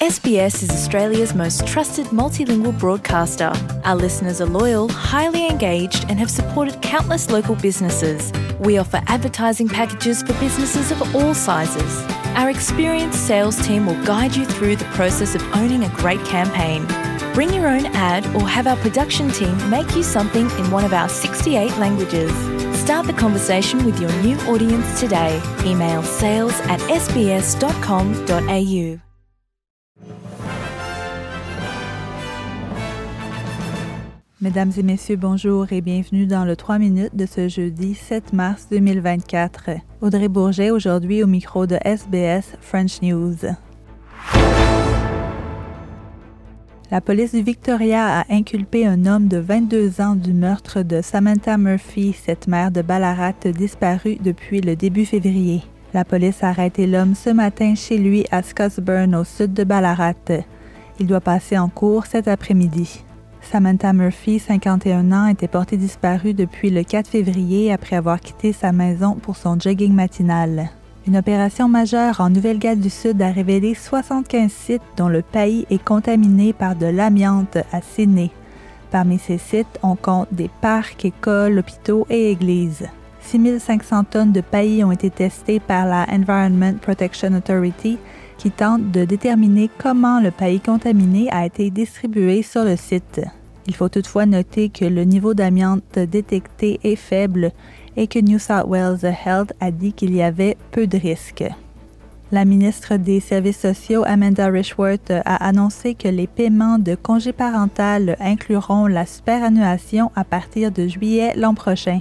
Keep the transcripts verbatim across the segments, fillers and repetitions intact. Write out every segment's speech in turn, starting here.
S B S is Australia's most trusted multilingual broadcaster. Our listeners are loyal, highly engaged, and have supported countless local businesses. We offer advertising packages for businesses of all sizes. Our experienced sales team will guide you through the process of owning a great campaign. Bring your own ad or have our production team make you something in one of our sixty-eight languages. Start the conversation with your new audience today. Email sales at s b s dot com dot a u. Mesdames et messieurs, bonjour et bienvenue dans le trois minutes de ce jeudi sept mars deux mille vingt-quatre. Audrey Bourget aujourd'hui au micro de S B S French News. La police du Victoria a inculpé un homme de vingt-deux ans du meurtre de Samantha Murphy, cette mère de Ballarat disparue depuis le début février. La police a arrêté l'homme ce matin chez lui à Scottsburn, au sud de Ballarat. Il doit passer en cours cet après-midi. Samantha Murphy, cinquante et un ans, était portée disparue depuis le quatre février après avoir quitté sa maison pour son jogging matinal. Une opération majeure en Nouvelle-Galles du Sud a révélé soixante-quinze sites dont le pays est contaminé par de l'amiante à Sydney. Parmi ces sites, on compte des parcs, écoles, hôpitaux et églises. six mille cinq cents tonnes de paillis ont été testées par la Environment Protection Authority, qui tente de déterminer comment le paillis contaminé a été distribué sur le site. Il faut toutefois noter que le niveau d'amiante détecté est faible et que New South Wales Health a dit qu'il y avait peu de risques. La ministre des Services sociaux, Amanda Rishworth, a annoncé que les paiements de congé parental incluront la superannuation à partir de juillet l'an prochain.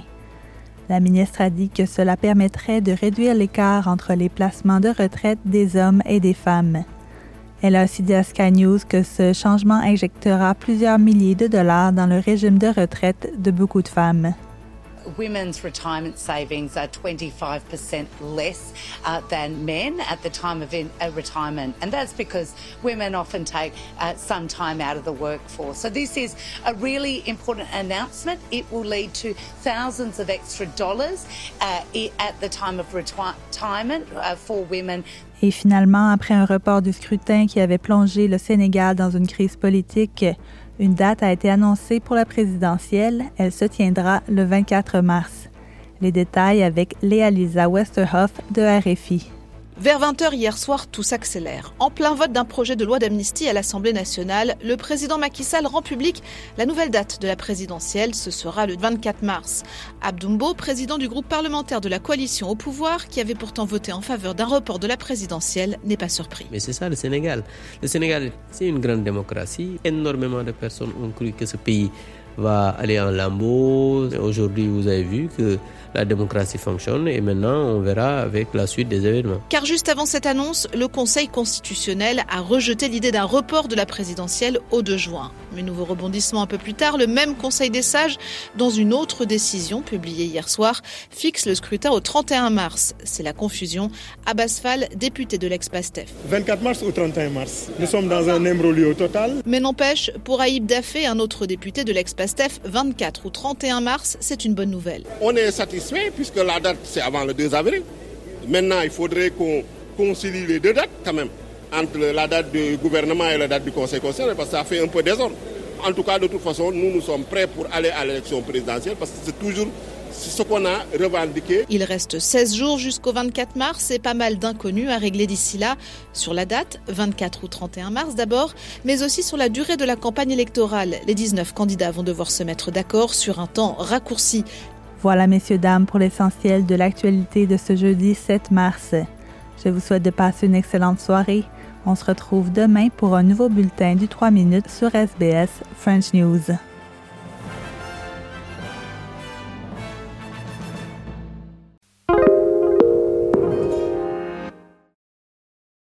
La ministre a dit que cela permettrait de réduire l'écart entre les placements de retraite des hommes et des femmes. Elle a aussi dit à Sky News que ce changement injectera plusieurs milliers de dollars dans le régime de retraite de beaucoup de femmes. Women's retirement savings are twenty-five percent less uh, than men at the time of in, uh, retirement, and that's because women often take uh, some time out of the workforce. So this is a really important announcement. It will lead to thousands of extra dollars uh, at the time of retwi- retirement uh, for women. Et finalement, après un report du scrutin qui avait plongé le Sénégal dans une crise politique, une date a été annoncée pour la présidentielle. Elle se tiendra le vingt-quatre mars. Les détails avec Léa-Lisa Westerhoff de R F I. Vers vingt heures hier soir, tout s'accélère. En plein vote d'un projet de loi d'amnistie à l'Assemblée nationale, le président Macky Sall rend public la nouvelle date de la présidentielle. Ce sera le vingt-quatre mars. Abdoumbo, président du groupe parlementaire de la coalition au pouvoir, qui avait pourtant voté en faveur d'un report de la présidentielle, n'est pas surpris. Mais c'est ça le Sénégal. Le Sénégal, c'est une grande démocratie. Énormément de personnes ont cru que ce pays va aller en lambeaux. Aujourd'hui, vous avez vu que la démocratie fonctionne et maintenant, on verra avec la suite des événements. Car juste avant cette annonce, le Conseil constitutionnel a rejeté l'idée d'un report de la présidentielle au deux juin. Mais nouveau rebondissement un peu plus tard, le même Conseil des sages, dans une autre décision publiée hier soir, fixe le scrutin au trente et un mars. C'est la confusion. Abbas Fall, député de l'ex-PASTEF. vingt-quatre mars ou trente et un mars. Nous sommes dans un imbroglio total. Mais n'empêche, pour Aïb Dafé, un autre député de l'ex-PASTEF, vingt-quatre ou trente et un mars, c'est une bonne nouvelle. On est satisfait puisque la date c'est avant le deux avril. Maintenant, il faudrait qu'on concilie les deux dates quand même, entre la date du gouvernement et la date du Conseil constitutionnel, parce que ça fait un peu désordre. En tout cas, de toute façon, nous, nous sommes prêts pour aller à l'élection présidentielle parce que c'est toujours ce qu'on a revendiqué. Il reste seize jours jusqu'au vingt-quatre mars et pas mal d'inconnus à régler d'ici là. Sur la date, vingt-quatre ou trente et un mars d'abord, mais aussi sur la durée de la campagne électorale. Les dix-neuf candidats vont devoir se mettre d'accord sur un temps raccourci. Voilà, messieurs, dames, pour l'essentiel de l'actualité de ce jeudi sept mars. Je vous souhaite de passer une excellente soirée. On se retrouve demain pour un nouveau bulletin du trois minutes sur S B S French News.